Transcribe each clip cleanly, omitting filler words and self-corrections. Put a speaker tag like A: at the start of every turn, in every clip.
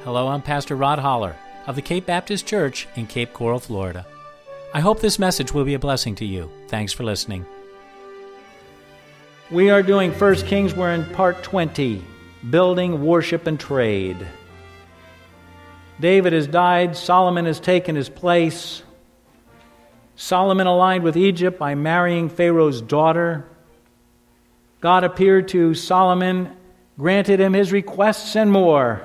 A: Hello, I'm Pastor Rod Holler of the Cape Baptist Church in Cape Coral, Florida. I hope this message will be a blessing to you. Thanks for listening. We are doing 1 Kings. We're in part 20, Building, Worship, and Trade. David has died. Solomon has taken his place. Solomon aligned with Egypt by marrying Pharaoh's daughter. God appeared to Solomon, granted him his requests and more.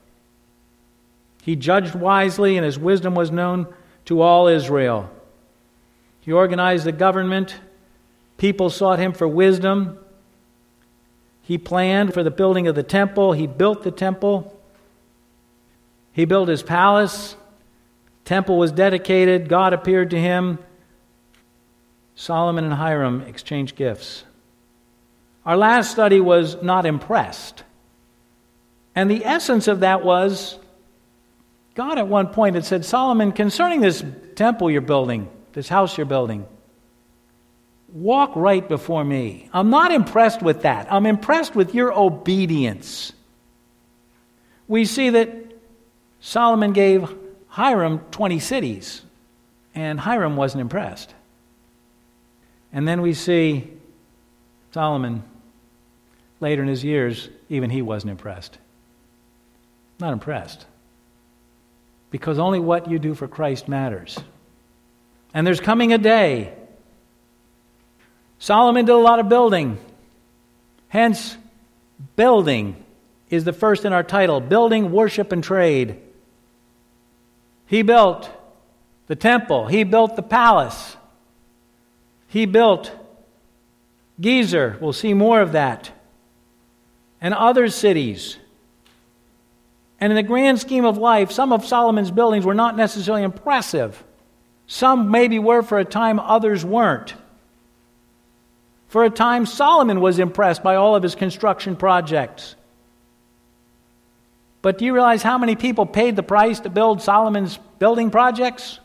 A: He judged wisely, and his wisdom was known to all Israel. He organized the government. People sought him for wisdom. He planned for the building of the temple. He built the temple. He built his palace. Temple was dedicated. God appeared to him. Solomon and Hiram exchanged gifts. Our last study was not impressed. And the essence of that was, God at one point had said, Solomon, concerning this temple you're building, this house you're building, walk right before me. I'm not impressed with that. I'm impressed with your obedience. We see that Solomon gave Hiram 20 cities, and Hiram wasn't impressed. And then we see Solomon, later in his years, even he wasn't impressed. Not impressed. Because only what you do for Christ matters. And there's coming a day. Solomon did a lot of building. Hence, building is the first in our title. Building, worship, and trade. He built the temple. He built the palace. He built Gezer. We'll see more of that. And other cities. And in the grand scheme of life, some of Solomon's buildings were not necessarily impressive. Some maybe were for a time, others weren't. For a time, Solomon was impressed by all of his construction projects. But do you realize how many people paid the price to build Solomon's building projects?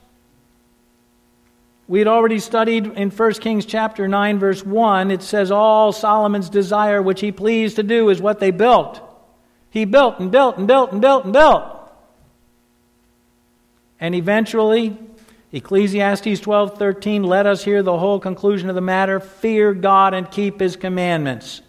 A: We had already studied in 1 Kings chapter 9, verse 1, it says, all Solomon's desire which he pleased to do is what they built. He built and built and built and built and built. And eventually, Ecclesiastes 12:13, let us hear the whole conclusion of the matter. Fear God and keep His commandments.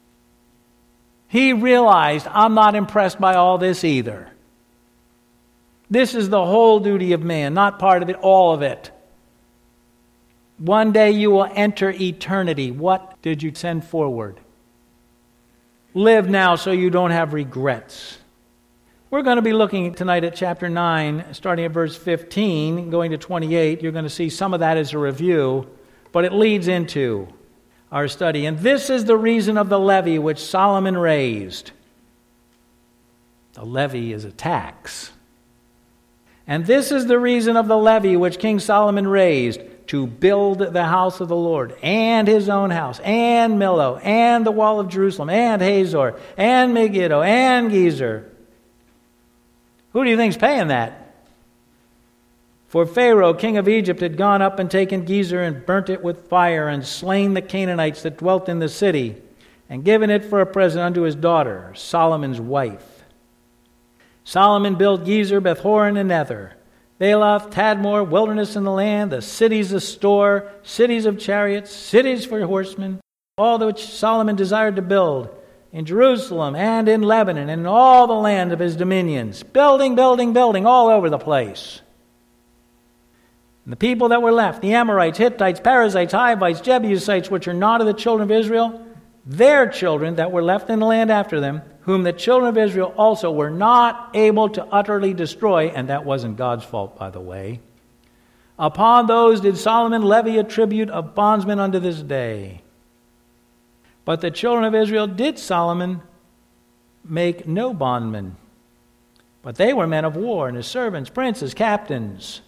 A: He realized, I'm not impressed by all this either. This is the whole duty of man, not part of it, all of it. One day you will enter eternity. What did you send forward? Live now so you don't have regrets. We're going to be looking tonight at chapter 9, starting at verse 15, going to 28. You're going to see some of that as a review, but it leads into our study. And this is the reason of the levy which Solomon raised. The levy is a tax. And this is the reason of the levy which King Solomon raised, to build the house of the Lord, and his own house, and Millo, and the wall of Jerusalem, and Hazor, and Megiddo, and Gezer. Who do you think's paying that? For Pharaoh, king of Egypt, had gone up and taken Gezer and burnt it with fire and slain the Canaanites that dwelt in the city and given it for a present unto his daughter, Solomon's wife. Solomon built Gezer, Beth-horon, and Nether, Baalath, Tadmor, wilderness in the land, the cities of store, cities of chariots, cities for horsemen, all which Solomon desired to build, in Jerusalem and in Lebanon and in all the land of his dominions. Building, building, building all over the place. And the people that were left, the Amorites, Hittites, Perizzites, Hivites, Jebusites, which are not of the children of Israel, their children that were left in the land after them, whom the children of Israel also were not able to utterly destroy, and that wasn't God's fault, by the way. Upon those did Solomon levy a tribute of bondsmen unto this day. But the children of Israel did Solomon make no bondmen, but they were men of war, and his servants, princes, captains.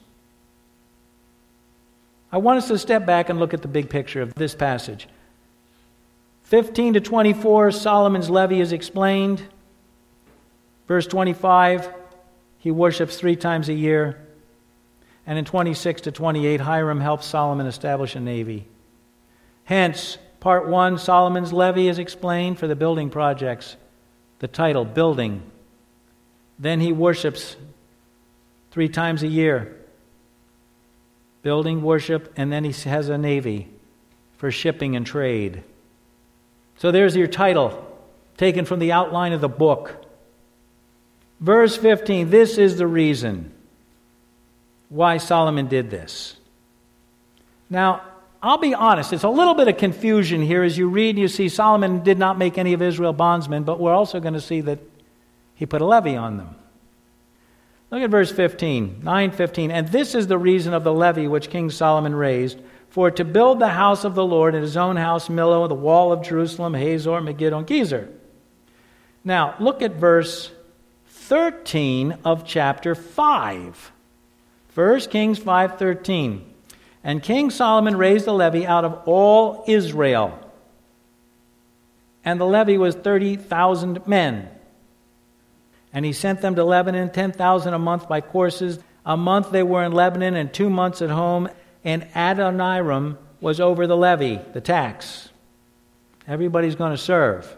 A: I want us to step back and look at the big picture of this passage. 15 to 24, Solomon's levy is explained. Verse 25, he worships 3 times a year. And in 26 to 28, Hiram helps Solomon establish a navy. Hence, Part 1, Solomon's levy is explained for the building projects. The title, Building. Then he worships 3 times a year. Building, worship, and then he has a navy for shipping and trade. So there's your title, taken from the outline of the book. Verse 15, this is the reason why Solomon did this. Now, I'll be honest, it's a little bit of confusion here as you read. You see Solomon did not make any of Israel bondsmen, but we're also going to see that he put a levy on them. Look at verse 15, 9:15. And this is the reason of the levy which King Solomon raised, for to build the house of the Lord and his own house, Millo, the wall of Jerusalem, Hazor, Megiddo, and Gezer. Now, look at verse 13 of chapter 5. 1 Kings 5:13. And King Solomon raised a levy out of all Israel. And the levy was 30,000 men. And he sent them to Lebanon, 10,000 a month by courses. A month they were in Lebanon and 2 months at home. And Adoniram was over the levy, the tax. Everybody's going to serve.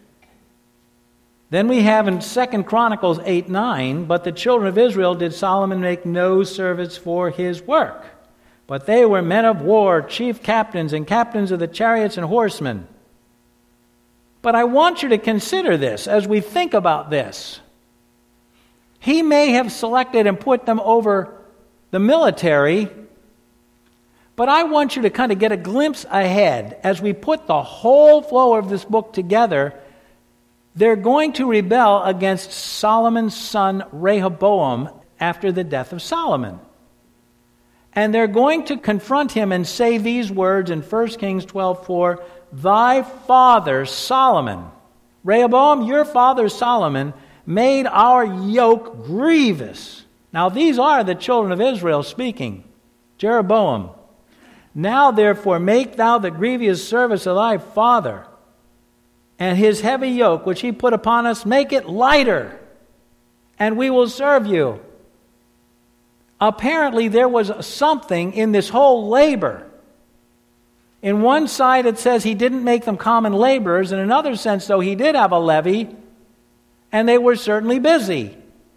A: Then we have in 2 Chronicles 8:9, but the children of Israel did Solomon make no service for his work. But they were men of war, chief captains, and captains of the chariots and horsemen. But I want you to consider this as we think about this. He may have selected and put them over the military, but I want you to kind of get a glimpse ahead as we put the whole flow of this book together. They're going to rebel against Solomon's son Rehoboam after the death of Solomon. And they're going to confront him and say these words in 1 Kings 12:4, thy father Solomon, Rehoboam, your father Solomon, made our yoke grievous. Now these are the children of Israel speaking. Jeroboam. Now therefore make thou the grievous service of thy father, and his heavy yoke which he put upon us, make it lighter, and we will serve you. Apparently there was something in this whole labor. In one side it says he didn't make them common laborers. In another sense, though, he did have a levy, and they were certainly busy.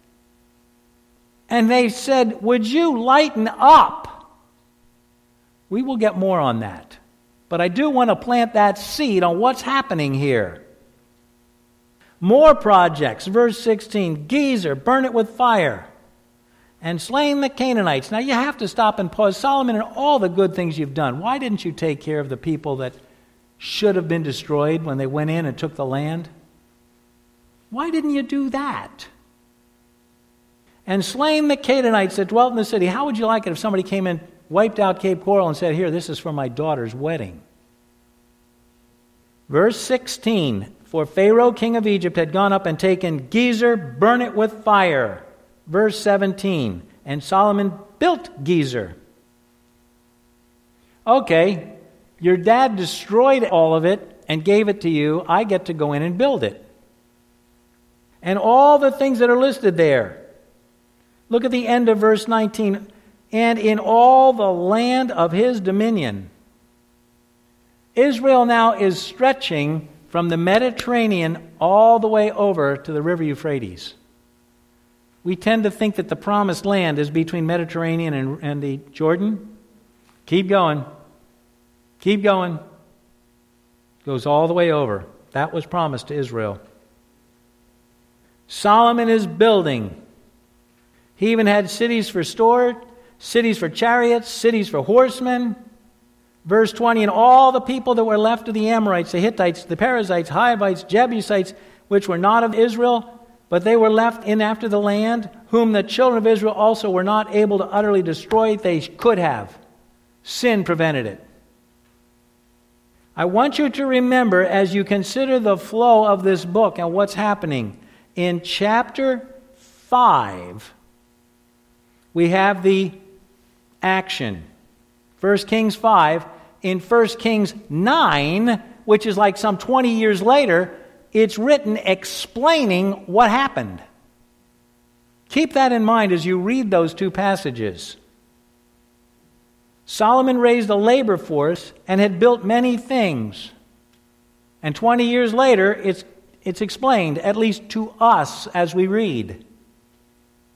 A: And they said, would you lighten up? We will get more on that. But I do want to plant that seed on what's happening here. More projects. Verse 16, Gezer, burn it with fire. And slain the Canaanites. Now you have to stop and pause. Solomon, and all the good things you've done, why didn't you take care of the people that should have been destroyed when they went in and took the land? Why didn't you do that? And slain the Canaanites that dwelt in the city. How would you like it if somebody came in, wiped out Cape Coral and said, here, this is for my daughter's wedding? Verse 16, for Pharaoh, king of Egypt, had gone up and taken Gezer, burn it with fire. Verse 17, and Solomon built Gezer. Okay, your dad destroyed all of it and gave it to you. I get to go in and build it. And all the things that are listed there. Look at the end of verse 19. And in all the land of his dominion. Israel now is stretching from the Mediterranean all the way over to the river Euphrates. We tend to think that the promised land is between Mediterranean and the Jordan. Keep going. Keep going. Goes all the way over. That was promised to Israel. Solomon is building. He even had cities for storage, cities for chariots, cities for horsemen. Verse 20, and all the people that were left of the Amorites, the Hittites, the Perizzites, Hivites, Jebusites, which were not of Israel, but they were left in after the land, whom the children of Israel also were not able to utterly destroy. They could have. Sin prevented it. I want you to remember, as you consider the flow of this book and what's happening, in chapter 5, we have the action. 1 Kings 5. In 1 Kings 9, which is like some 20 years later, it's written explaining what happened. Keep that in mind as you read those two passages. Solomon raised a labor force and had built many things. And 20 years later, it's explained, at least to us as we read.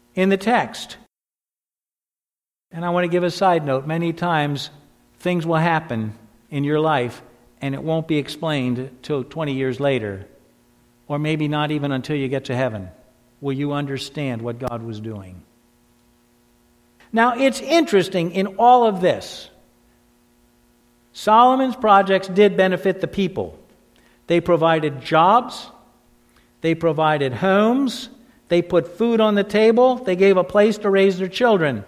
A: in the text. And I want to give a side note. Many times things will happen in your life and it won't be explained till 20 years later, or maybe not even until you get to heaven, will you understand what God was doing. Now, it's interesting in all of this, Solomon's projects did benefit the people. They provided jobs, they provided homes, they put food on the table, they gave a place to raise their children.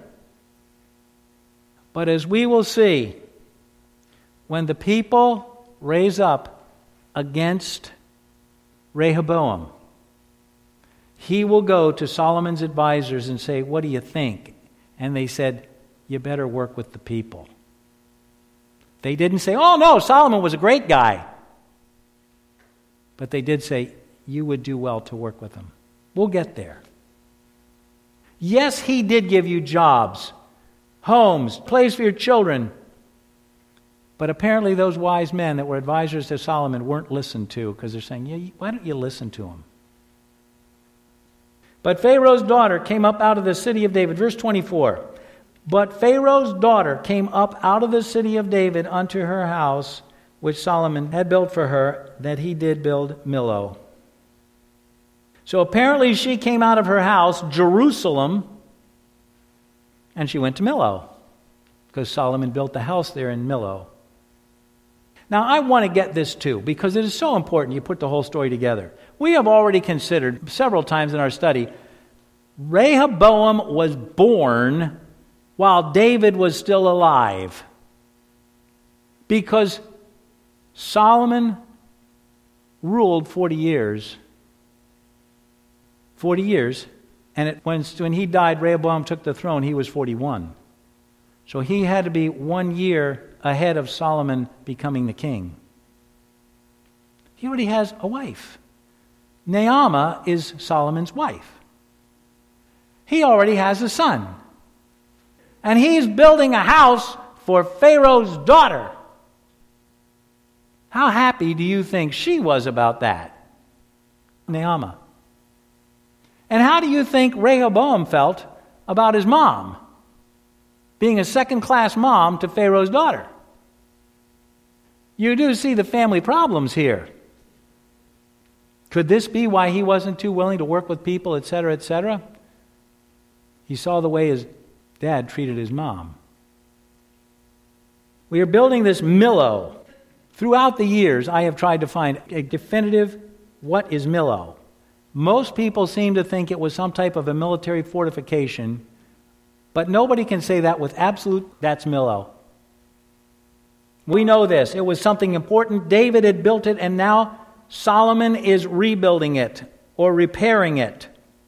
A: But as we will see, when the people raise up against Rehoboam, he will go to Solomon's advisors and say, "What do you think?" And they said, "You better work with the people." They didn't say, "Oh no, Solomon was a great guy." But they did say, "You would do well to work with him." We'll get there. Yes, he did give you jobs, homes, place for your children. But apparently those wise men that were advisors to Solomon weren't listened to, because they're saying, "Yeah, why don't you listen to him?" But Pharaoh's daughter came up out of the city of David. Verse 24. But Pharaoh's daughter came up out of the city of David unto her house, which Solomon had built for her, that he did build Millo. So apparently she came out of her house, Jerusalem, and she went to Millo, because Solomon built the house there in Millo. Now I want to get this too, because it is so important you put the whole story together. We have already considered several times in our study, Rehoboam was born while David was still alive, because Solomon ruled 40 years. 40 years, and when he died, Rehoboam took the throne, he was 41. So he had to be 1 year ahead of Solomon becoming the king. He already has a wife. Naamah is Solomon's wife. He already has a son. And he's building a house for Pharaoh's daughter. How happy do you think she was about that? Naamah. And how do you think Rehoboam felt about his mom being a second-class mom to Pharaoh's daughter? You do see the family problems here. Could this be why he wasn't too willing to work with people, etc., etc.? He saw the way his dad treated his mom. We are building this Millo. Throughout the years, I have tried to find a definitive, what is Millo? Most people seem to think it was some type of a military fortification, but nobody can say that with absolute, that's Millo. We know this. It was something important. David had built it, and now Solomon is rebuilding it or repairing it.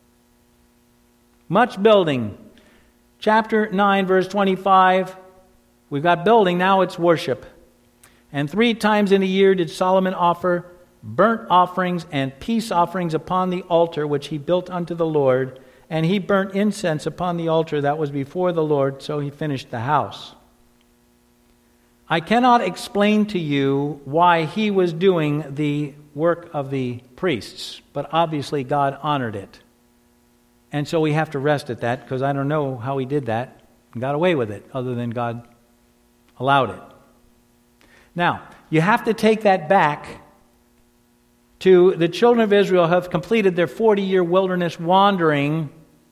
A: Much building. Chapter 9, verse 25. We've got building, now it's worship. And 3 times in a year did Solomon offer burnt offerings and peace offerings upon the altar which he built unto the Lord, and he burnt incense upon the altar that was before the Lord, so he finished the house. I cannot explain to you why he was doing the work of the priests, but obviously God honored it. And so we have to rest at that, because I don't know how he did that and got away with it, other than God allowed it. Now, you have to take that back to the children of Israel have completed their 40-year wilderness wandering.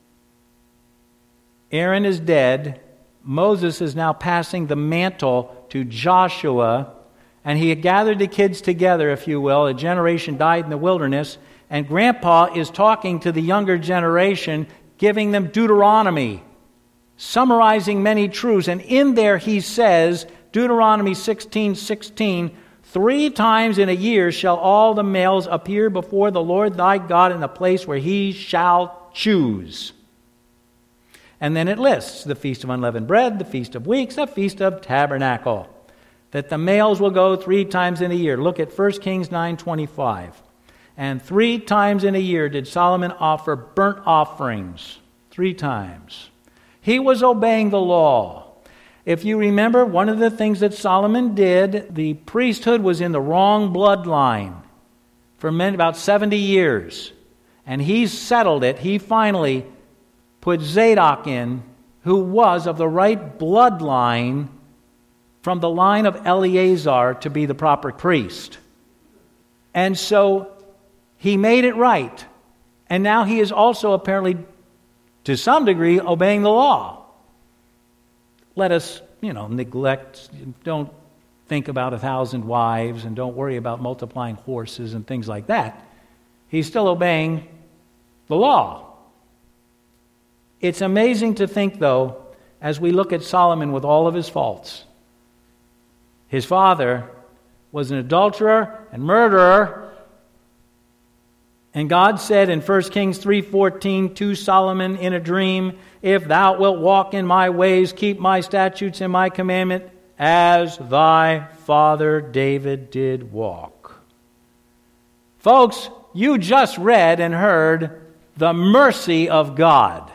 A: Aaron is dead. Moses is now passing the mantle to Joshua, and he had gathered the kids together, if you will. A generation died in the wilderness, and Grandpa is talking to the younger generation, giving them Deuteronomy, summarizing many truths. And in there he says, Deuteronomy 16:16, 3 times in a year shall all the males appear before the Lord thy God in the place where he shall choose. And then it lists the Feast of Unleavened Bread, the Feast of Weeks, the Feast of Tabernacle, that the males will go 3 times in a year. Look at 1 Kings 9:25. And 3 times in a year did Solomon offer burnt offerings. 3 times. He was obeying the law. If you remember, one of the things that Solomon did, the priesthood was in the wrong bloodline for about 70 years. And he settled it. He finally put Zadok in, who was of the right bloodline from the line of Eleazar to be the proper priest. And so he made it right. And now he is also apparently, to some degree, obeying the law. Let us, neglect, don't think about 1,000 wives and don't worry about multiplying horses and things like that. He's still obeying the law. It's amazing to think, though, as we look at Solomon with all of his faults. His father was an adulterer and murderer. And God said in 1 Kings 3:14 to Solomon in a dream, "If thou wilt walk in my ways, keep my statutes and my commandment, as thy father David did walk." Folks, you just read and heard the mercy of God.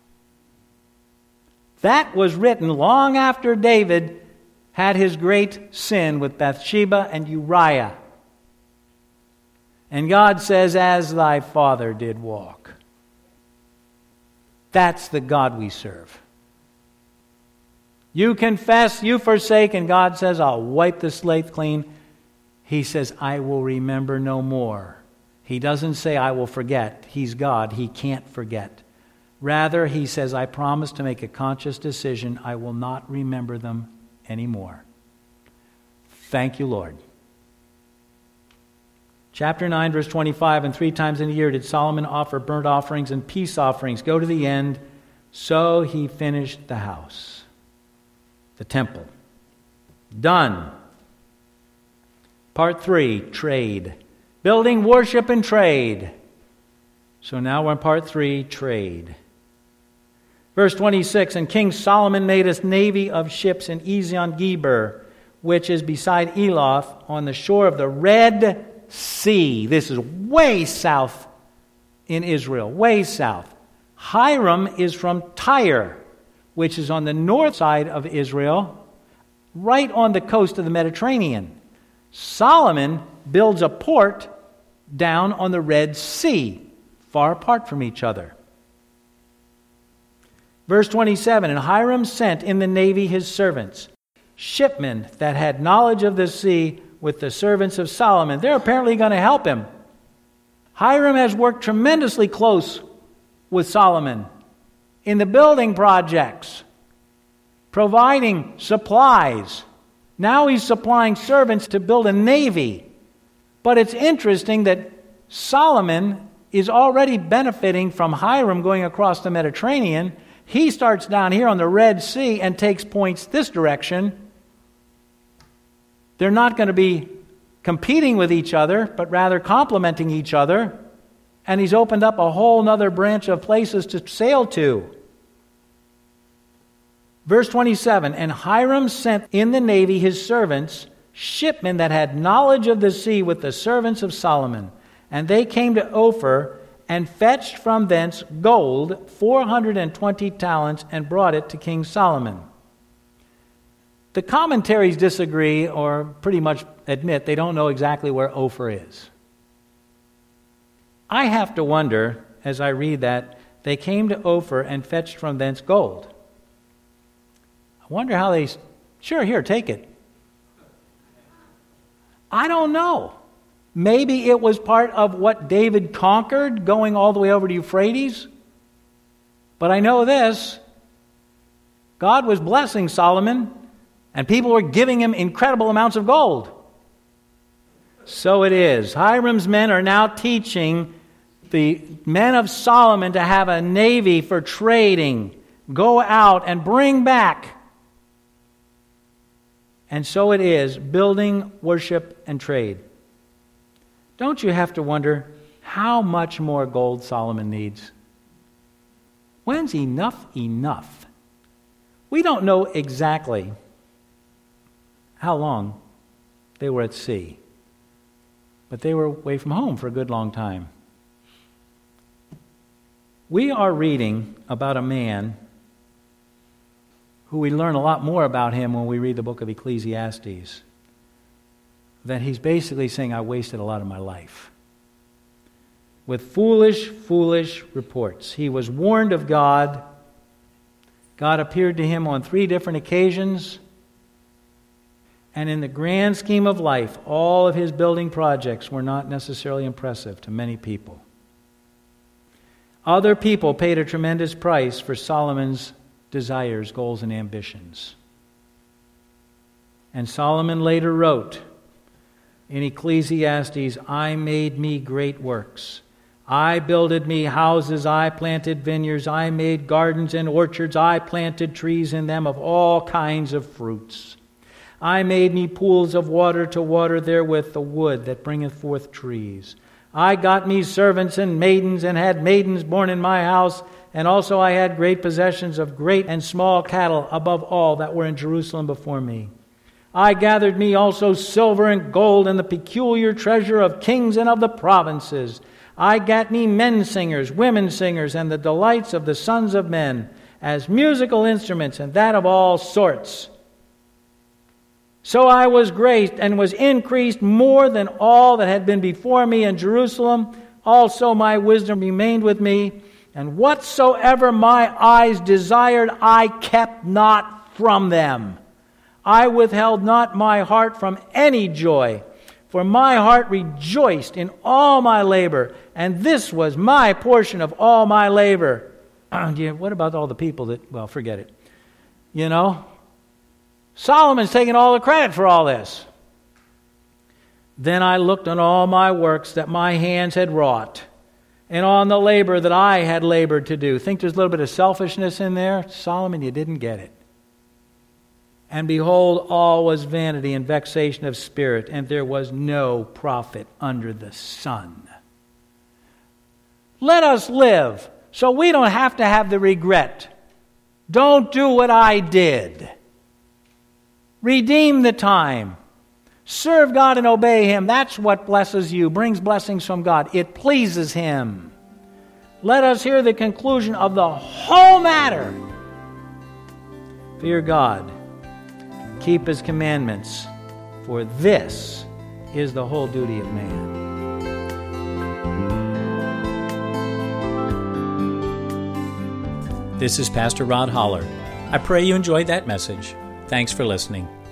A: That was written long after David had his great sin with Bathsheba and Uriah. And God says, "As thy father did walk." That's the God we serve. You confess, you forsake, and God says, "I'll wipe the slate clean." He says, "I will remember no more." He doesn't say, "I will forget." He's God. He can't forget. Rather, he says, "I promise to make a conscious decision. I will not remember them anymore." Thank you, Lord. Chapter 9, verse 25, "And 3 times in a year did Solomon offer burnt offerings and peace offerings." Go to the end. "So he finished the house," the temple. Done. Part 3, trade. Building, worship, and trade. So now we're on part 3, trade. Verse 26, "And King Solomon made a navy of ships in Ezion-Geber, which is beside Eloth, on the shore of the Red Sea." This is way south in Israel, way south. Hiram is from Tyre, which is on the north side of Israel, right on the coast of the Mediterranean. Solomon builds a port down on the Red Sea, far apart from each other. Verse 27, "And Hiram sent in the navy his servants, shipmen that had knowledge of the sea, with the servants of Solomon." They're apparently going to help him. Hiram has worked tremendously close with Solomon in the building projects, providing supplies. Now he's supplying servants to build a navy. But it's interesting that Solomon is already benefiting from Hiram going across the Mediterranean. He starts down here on the Red Sea and takes points this direction. They're not going to be competing with each other, but rather complementing each other. And he's opened up a whole other branch of places to sail to. Verse 27, "And Hiram sent in the navy his servants, shipmen that had knowledge of the sea, with the servants of Solomon. And they came to Ophir, and fetched from thence gold 420 talents, and brought it to King Solomon." The commentaries disagree, or pretty much admit they don't know exactly where Ophir is. I have to wonder, as I read that, they came to Ophir and fetched from thence gold. I wonder how they... Sure, here, take it. I don't know. Maybe it was part of what David conquered, going all the way over to Euphrates. But I know this. God was blessing Solomon, and people were giving him incredible amounts of gold. So it is. Hiram's men are now teaching the men of Solomon to have a navy for trading. Go out and bring back. And so it is, building, worship, and trade. Don't you have to wonder how much more gold Solomon needs? When's enough enough? We don't know exactly how long they were at sea, but they were away from home for a good long time. We are reading about a man who we learn a lot more about him when we read the book of Ecclesiastes. That he's basically saying, I wasted a lot of my life with foolish reports. He was warned of God, God appeared to him on 3 different occasions. And in the grand scheme of life, all of his building projects were not necessarily impressive to many people. Other people paid a tremendous price for Solomon's desires, goals, and ambitions. And Solomon later wrote in Ecclesiastes, I made me great works. I builded me houses, I planted vineyards, I made gardens and orchards, I planted trees in them of all kinds of fruits. I made me pools of water to water therewith the wood that bringeth forth trees. I got me servants and maidens, and had maidens born in my house, and also I had great possessions of great and small cattle above all that were in Jerusalem before me. I gathered me also silver and gold, and the peculiar treasure of kings and of the provinces. I gat me men singers, women singers, and the delights of the sons of men, as musical instruments, and that of all sorts. So I was graced and was increased more than all that had been before me in Jerusalem. Also my wisdom remained with me, and whatsoever my eyes desired, I kept not from them. I withheld not my heart from any joy, for my heart rejoiced in all my labor, and this was my portion of all my labor. What about all the people that, well, forget it. You know, Solomon's taking all the credit for all this. Then I looked on all my works that my hands had wrought, and on the labor that I had labored to do. Think there's a little bit of selfishness in there? Solomon, you didn't get it. And behold, all was vanity and vexation of spirit, and there was no profit under the sun. Let us live so we don't have to have the regret. Don't do what I did. Redeem the time. Serve God and obey Him. That's what blesses you, brings blessings from God. It pleases Him. Let us hear the conclusion of the whole matter. Fear God. Keep His commandments, for this is the whole duty of man.
B: This is Pastor Rod Holler. I pray you enjoyed that message. Thanks for listening.